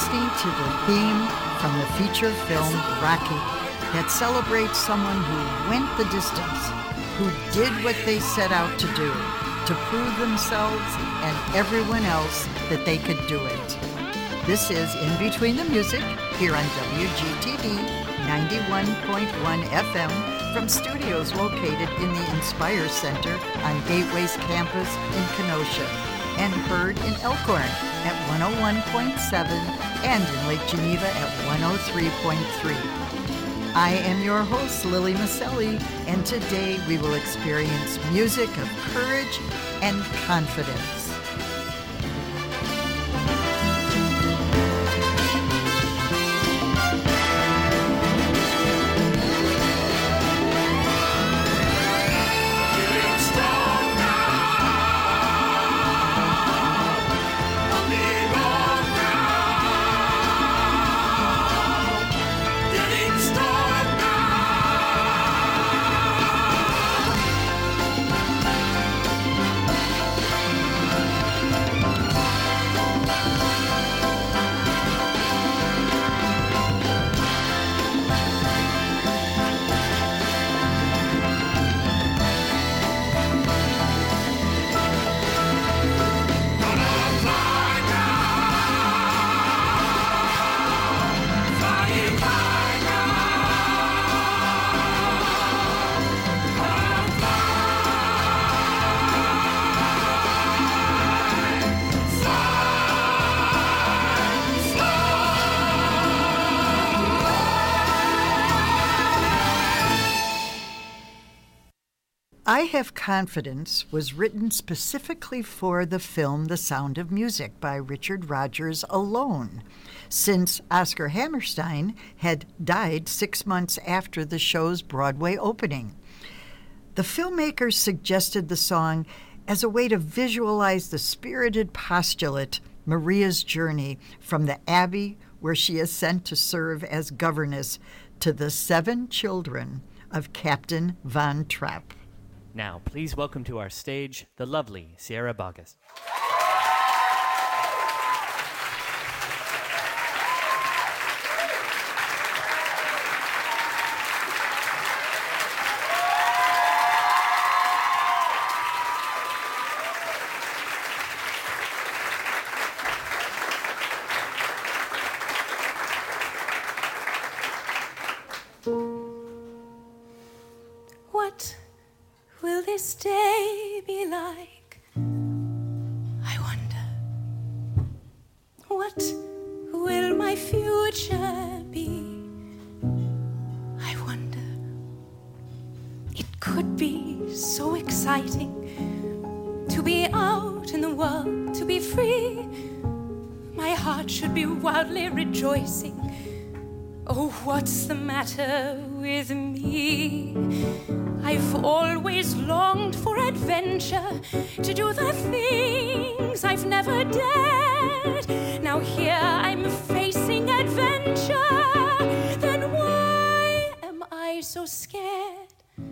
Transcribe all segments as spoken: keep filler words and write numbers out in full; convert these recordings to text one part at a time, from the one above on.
listening to the theme from the feature film Rocky that celebrates someone who went the distance, who did what they set out to do, to prove themselves and everyone else that they could do it. This is In Between the Music here on W G T V ninety-one point one F M from studios located in the Inspire Center on Gateway's campus in Kenosha, and heard in Elkhorn at one oh one point seven and in Lake Geneva at one oh three point three. I am your host, Lily Maselli, and today we will experience music of courage and confidence. I Have Confidence was written specifically for the film The Sound of Music by Richard Rodgers alone, since Oscar Hammerstein had died six months after the show's Broadway opening. The filmmakers suggested the song as a way to visualize the spirited postulate, Maria's journey from the abbey where she is sent to serve as governess to the seven children of Captain Von Trapp. Now, please welcome to our stage the lovely Sierra Boggess. What will this day be like? I wonder. What will my future be? I wonder. It could be so exciting to be out in the world, to be free. My heart should be wildly rejoicing. Oh, what's the matter with me? I've always longed for adventure, to do the things I've never dared. Now here I'm facing adventure. Then why am I so scared?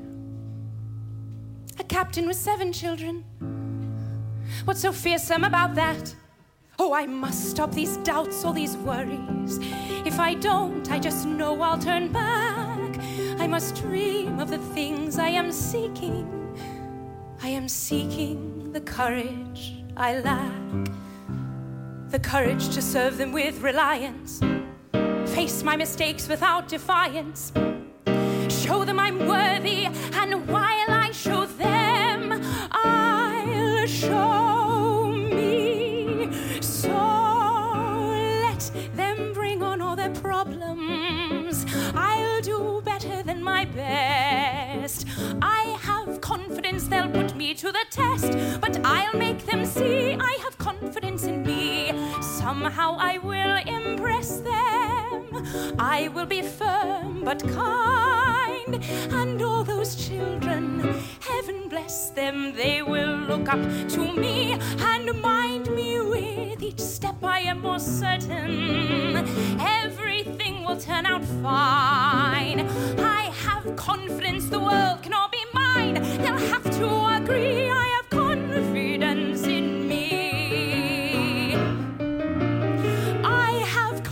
A captain with seven children. What's so fearsome about that? Oh, I must stop these doubts, all these worries. If I don't, I just know I'll turn back. I must dream of the things I am seeking. I am seeking the courage I lack. The courage to serve them with reliance. Face my mistakes without defiance. Show them I'm worthy, and while I show them, I'll show me. So let them bring on all their problems. I'll do better than my best. I have confidence they'll put me to the test, but I'll make them see I have confidence in me. Somehow I will impress them. I will be firm but kind, and all those children, heaven bless them, they will look up to me and mind me with each step. I am more certain everything will turn out fine. I have confidence the world can all be mine. They'll have to agree I have confidence in me. I have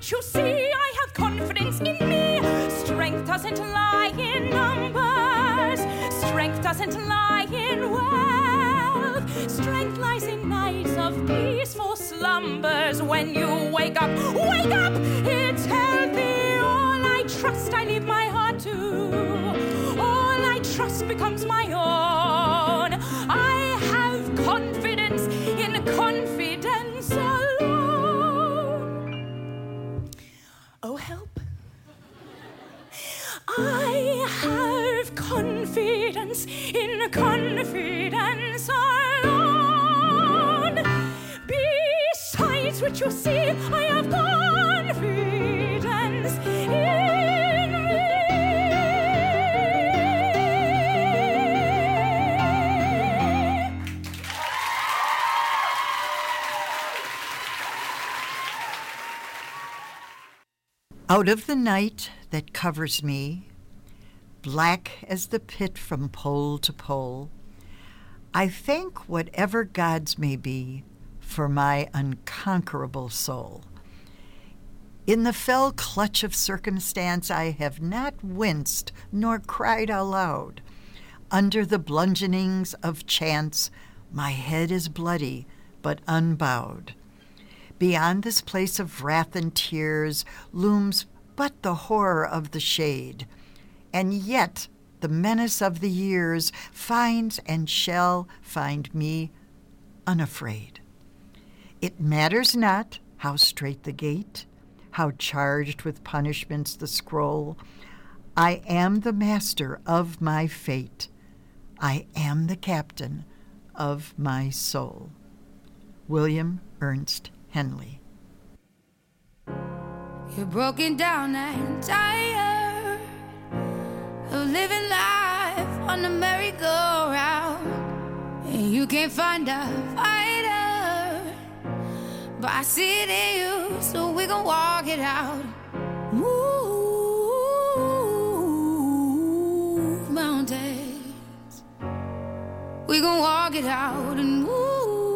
which you see, I have confidence in me. Strength doesn't lie in numbers. Strength doesn't lie in wealth. Strength lies in nights of peaceful slumbers. When you wake up, wake up, it's healthy. All I trust, I leave my heart to. All I trust becomes my own. I have confidence in confidence alone. Oh, help. I have confidence in confidence alone. Besides which you see, I have confidence in me. Out of the night that covers me, black as the pit from pole to pole, I thank whatever gods may be for my unconquerable soul. In the fell clutch of circumstance, I have not winced nor cried aloud. Under the bludgeonings of chance, my head is bloody but unbowed. Beyond this place of wrath and tears looms but the horror of the shade, and yet the menace of the years finds and shall find me unafraid. It matters not how strait the gate, how charged with punishments the scroll. I am the master of my fate. I am the captain of my soul. William Ernst Henley. You're broken down and tired of living life on the merry-go-round, and you can't find a fighter, but I see it in you, so we gon' walk it out. Move mountains, we gon' walk it out and move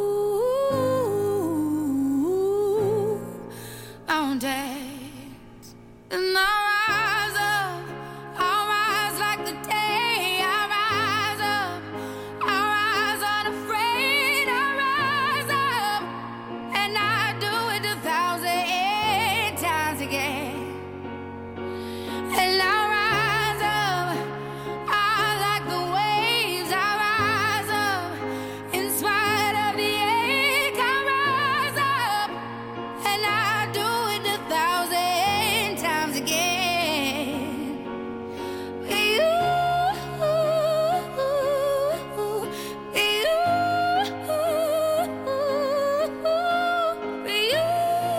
mountains. And I rise up, I rise like the day. I rise up, I rise unafraid. I rise up, and I do it a thousand times again. And I rise up, I like the waves. I rise up, in spite of the ache. I rise up, and I do it a thousand times again. With you, with you, with you,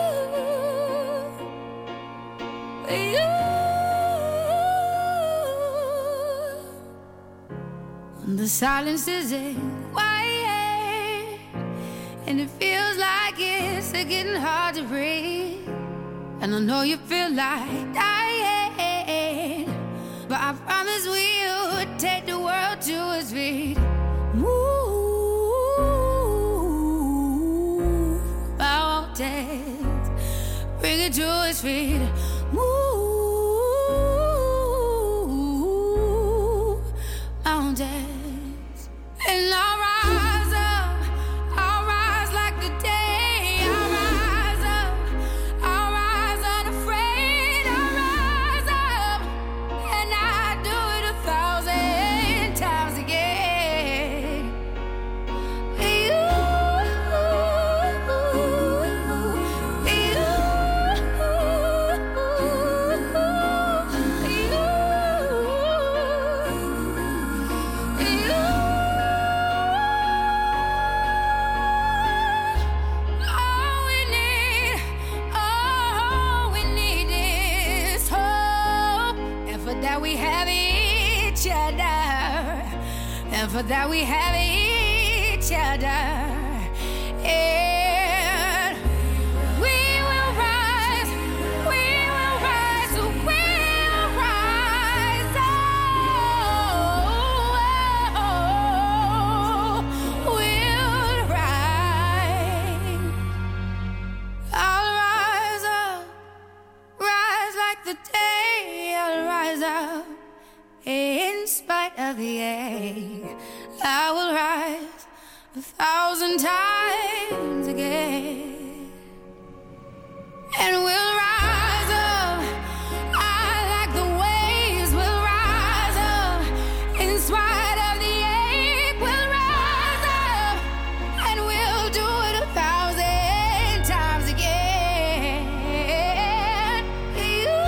with you. When the silence isn't quiet, and it feels like it's getting hard to breathe, and I know you feel like dying, but I promise we'll take the world to its feet. Move mountains, bring it to its feet. Move mountains, and I rise up, I rise like the day. I rise up, I rise unafraid. I rise up, and I do it a thousand times again. With you, with you, with you. All we need, all we need is hope, and for that we have each other, and for that we have each other. And we will rise, we will rise, we'll rise. Oh, we'll rise. I'll rise up, a thousand times again. And we'll rise up, I like the waves, we'll rise up, in spite of the ache, we'll rise up, and we'll do it a thousand times again. You,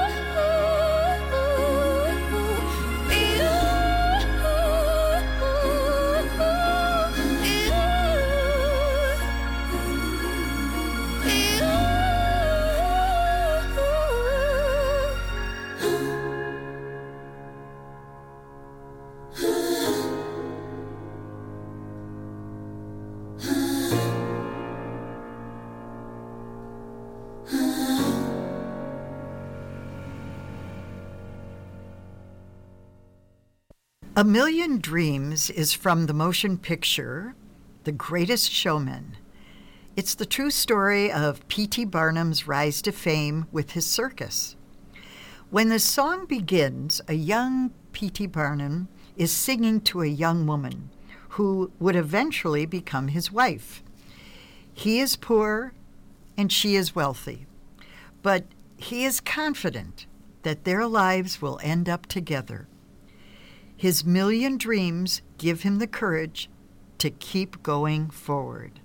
A Million Dreams is from the motion picture The Greatest Showman. It's the true story of P T Barnum's rise to fame with his circus. When the song begins, a young P T Barnum is singing to a young woman who would eventually become his wife. He is poor and she is wealthy, but he is confident that their lives will end up together. His million dreams give him the courage to keep going forward.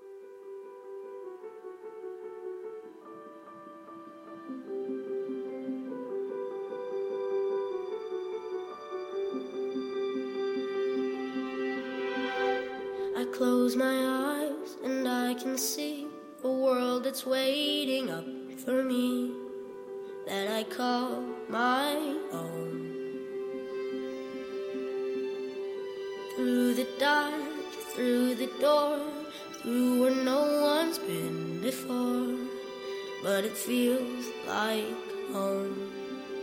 I close my eyes and I can see a world that's waiting up for me, that I call my own. Through the dark, through the door, through where no one's been before, but it feels like home.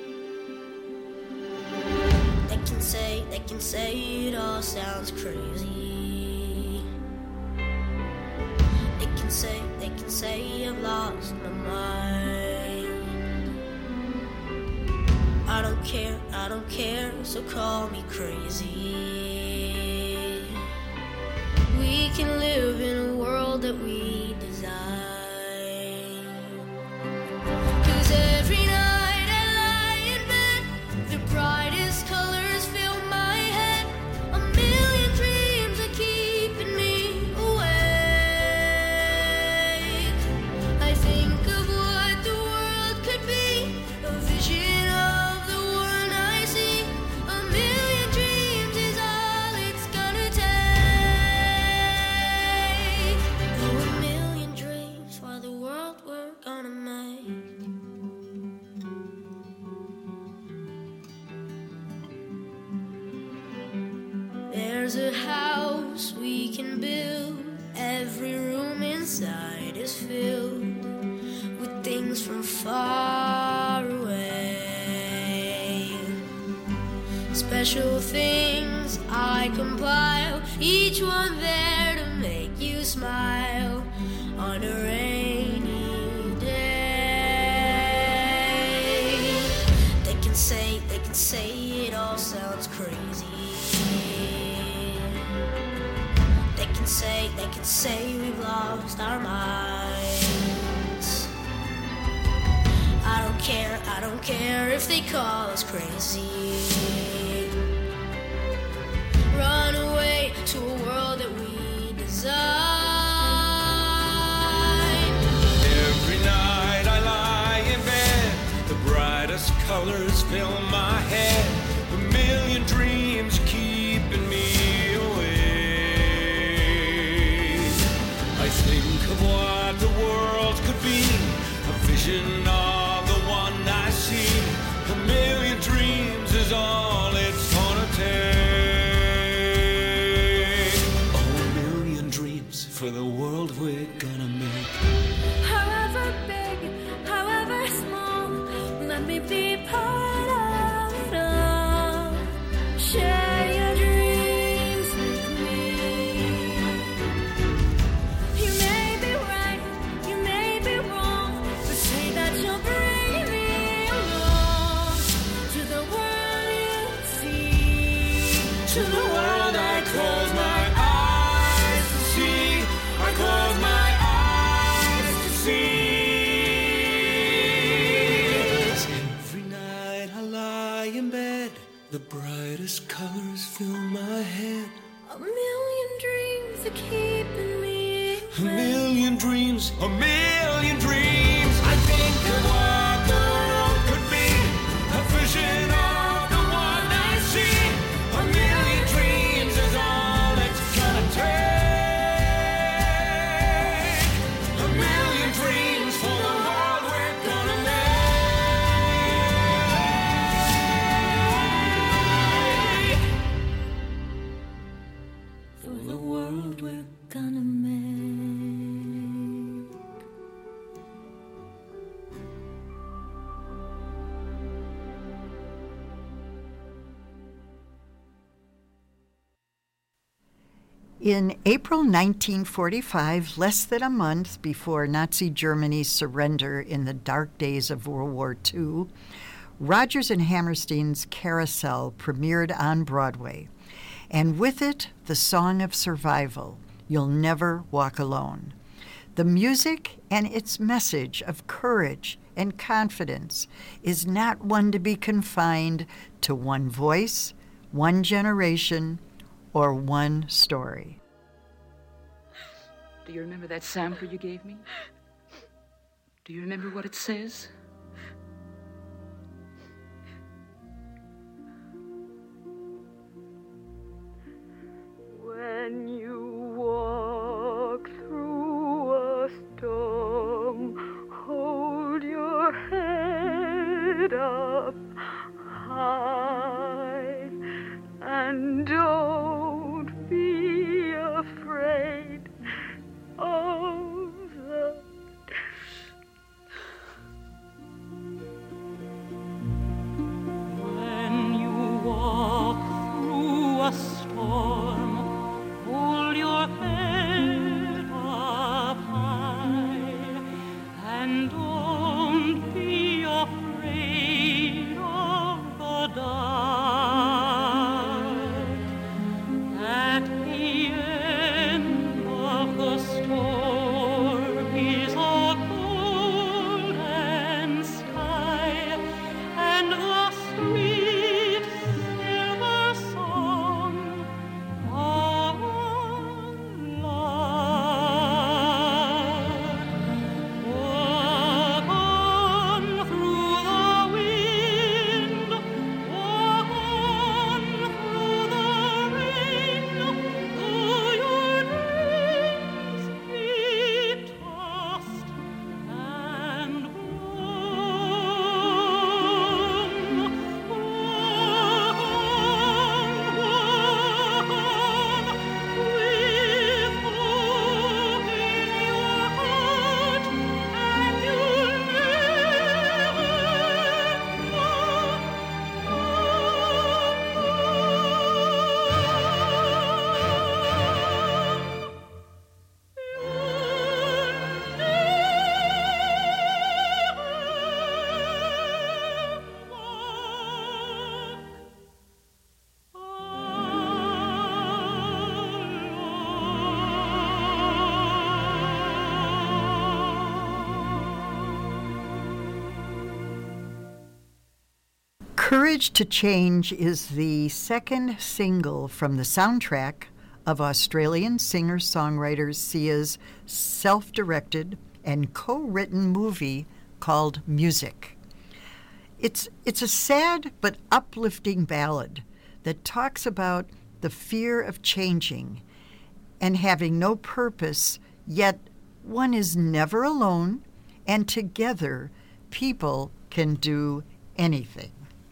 They can say, they can say it all sounds crazy. They can say, they can say I've lost my mind. I don't care, I don't care, so call me crazy. We can live in a world that we design. 'Cause every night I lie in bed, the brightest colors fill my head. A million dreams are keeping me awake. I think of what the world could be, a vision of the one I see. A million dreams is all it's gonna take. There's a house we can build. Every room inside is filled with things from far away. Special things I compile, each one there to make you smile on a rainy day. They can say, they can say it all sounds crazy. They can say, they can say we've lost our minds. I don't care, I don't care if they call us crazy. Run away to a world that we design. Every night I lie in bed, the brightest colors fill my head. A million dreams keeping me awake. I think of what the world could be, a vision of the one I see. A million dreams is all it's gonna take. Oh, a million dreams for the world we're gonna make. However big, however small, let me be part of it all. Share your dreams with me. You may be right, you may be wrong, but say that you'll bring me along to the world you see, To the world I close my eyes. to keeping me A million dreams, a million dreams. I think of what the world could be, a vision of the one I see. A million dreams is all it's gonna take. A million dreams for the world we're gonna make. for the world we're gonna make. In April nineteen forty-five, less than a month before Nazi Germany's surrender in the dark days of World War Two, Rodgers and Hammerstein's Carousel premiered on Broadway, and with it, the song of survival, You'll Never Walk Alone. The music and its message of courage and confidence is not one to be confined to one voice, one generation, or one story. Do you remember that sampler you gave me? Do you remember what it says? When you walk through a storm, hold your head up high and don't be afraid of the when you walk through a storm, hold your head up high and don't be afraid of the dark. At the end of the storm is a golden sky and the sweet silver song of love. Walk on through the wind, walk on through the rain, though your knees be tossed and blown. Walk on, walk on, with hope in your heart, and you'll Courage to Change is the second single from the soundtrack of Australian singer-songwriter Sia's self-directed and co-written movie called Music. It's, it's a sad but uplifting ballad that talks about the fear of changing and having no purpose, yet one is never alone, and together people can do anything.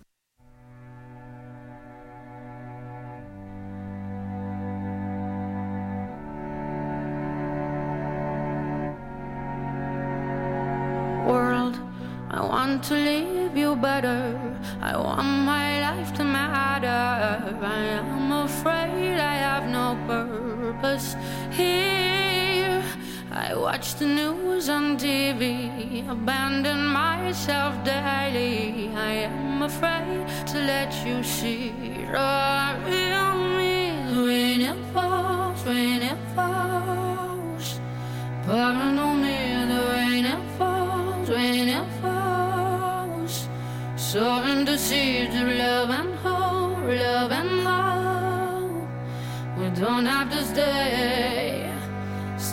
World, I want to leave you better. I want my life to matter. I am afraid I have no purpose here. I watch the news on T V, abandon myself daily. I am afraid to let you see the real me. Rain it falls, rain it falls. Pouring on me, the rain it falls, rain it falls. Sowing the seeds of love and hope, love and hope. We don't have to stay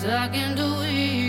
stuck in the weeds.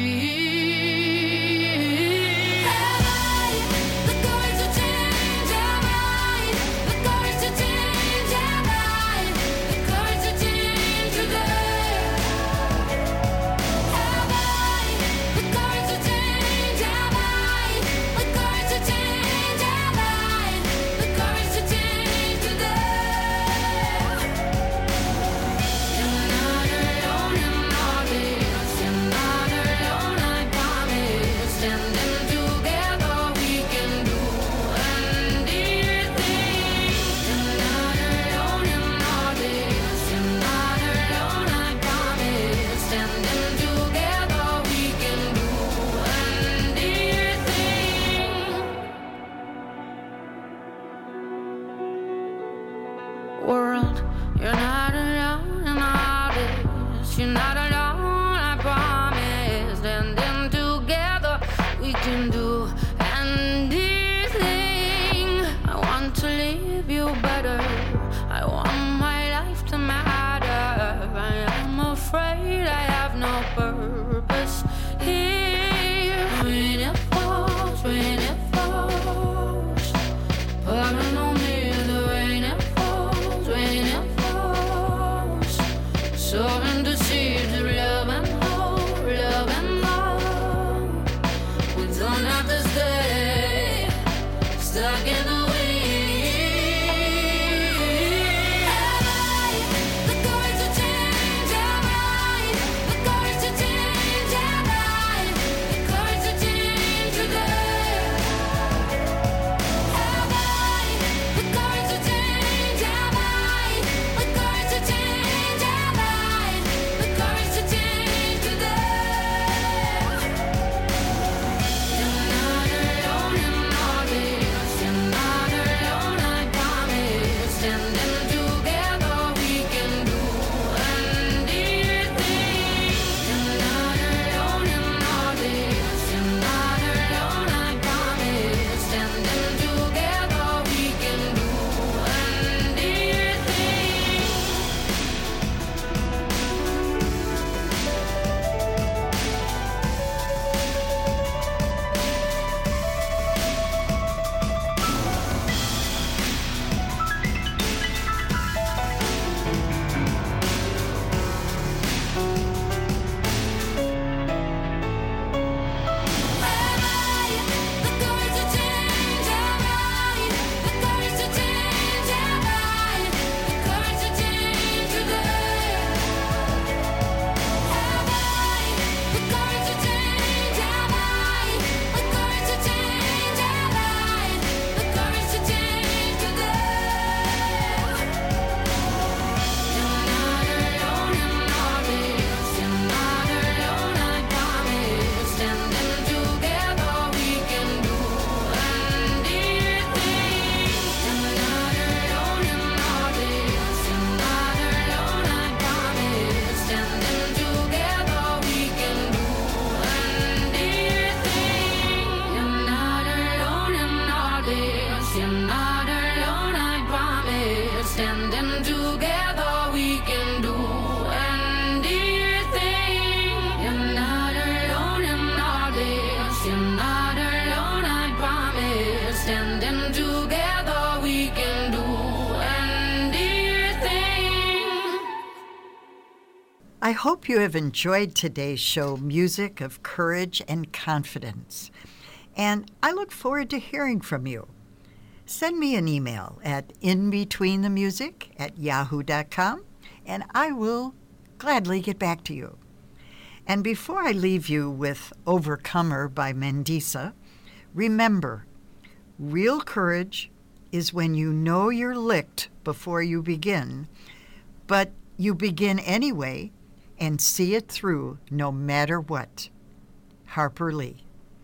I hope you have enjoyed today's show, Music of Courage and Confidence. And I look forward to hearing from you. Send me an email at inbetweenthemusic at yahoo dot com, and I will gladly get back to you. And before I leave you with Overcomer by Mendisa, remember, real courage is when you know you're licked before you begin, but you begin anyway and see it through no matter what. Harper Lee.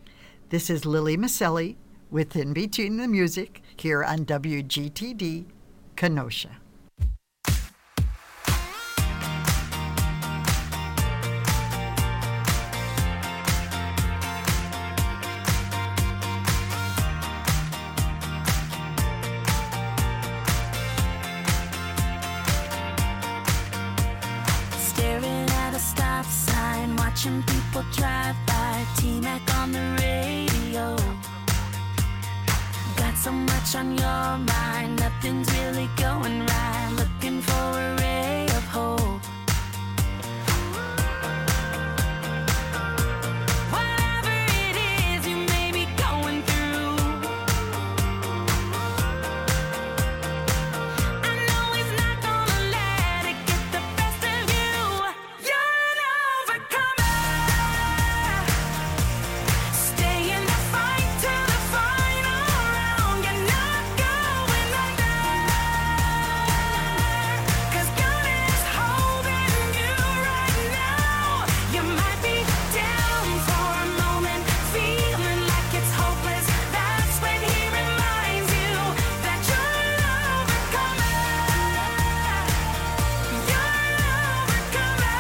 This is Lily Maselli with In Between the Music here on W G T D, Kenosha. Staring at a stop sign. watching people drive by, T-Mac on the radio. Got so much on your mind, nothing's really going right. Looking for a ray of hope. Whatever it is you may be going through, I know he's not gonna let it get the best of you. You're an overcomer. Stay in the fight to the final round. You're not going under, 'cause God is holding you right now. You might be down for a moment, feeling like it's hopeless. That's when he reminds you that you're an overcomer. You're an overcomer.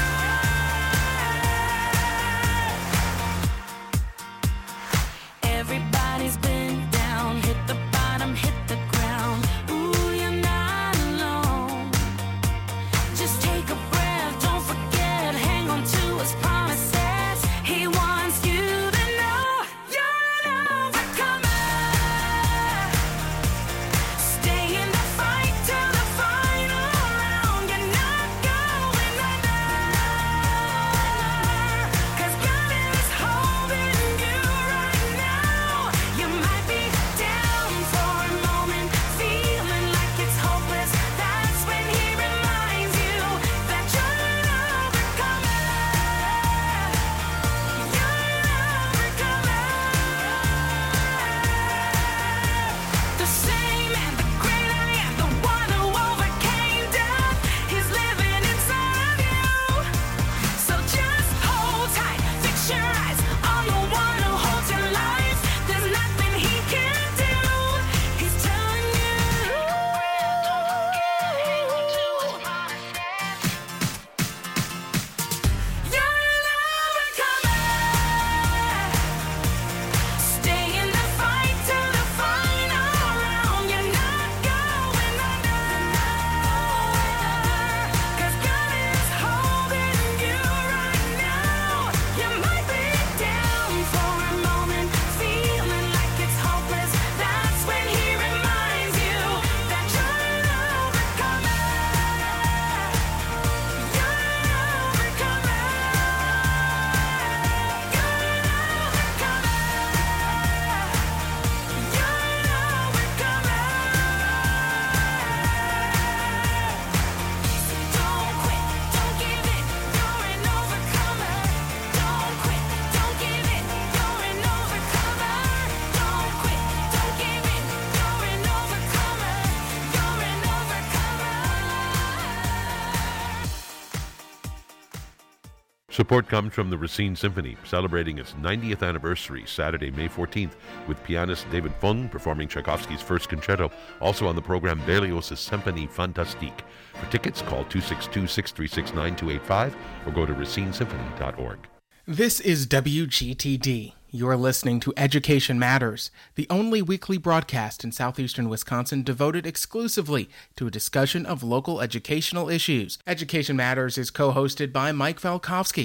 Everybody's been down, hit the bottom, hit the ground. Ooh, you're not alone. Just take a breath, don't forget, hang on to his promises. He wants you to know you're an overcomer. Stay in the fight to the final round. You're not going under, 'cause God is holding you right now. You might be down for a moment, feeling like it's hopeless. That's when he reminds you that you're an overcomer. You're an overcomer. The same and the great I am, the one who overcame death, he's living inside of you. So just hold tight, fix your eyes on the one who holds your life. There's nothing he can't do. He's telling you, you're an overcomer. Stay in the fight to the final round. You're not going under, 'cause God is holding you right now. You might be down for a moment, feeling like it's hopeless. That's when he reminds you that you're an overcomer. You're an overcomer. You're an overcomer. You're an overcomer. Don't quit, don't give in, you're an overcomer. Don't quit, don't give in, you're an overcomer. Don't quit, don't give in, you're an overcomer. You're an overcomer. Support comes from the Racine Symphony, celebrating its ninetieth anniversary Saturday, May fourteenth, with pianist David Fung performing Tchaikovsky's first concerto. Also on the program, Berlioz' Symphonie Fantastique. For tickets, call two six two, six three six, nine two eight five or go to racine symphony dot org. This is W G T D. You're listening to Education Matters, the only weekly broadcast in southeastern Wisconsin devoted exclusively to a discussion of local educational issues. Education Matters is co-hosted by Mike Valkovsky.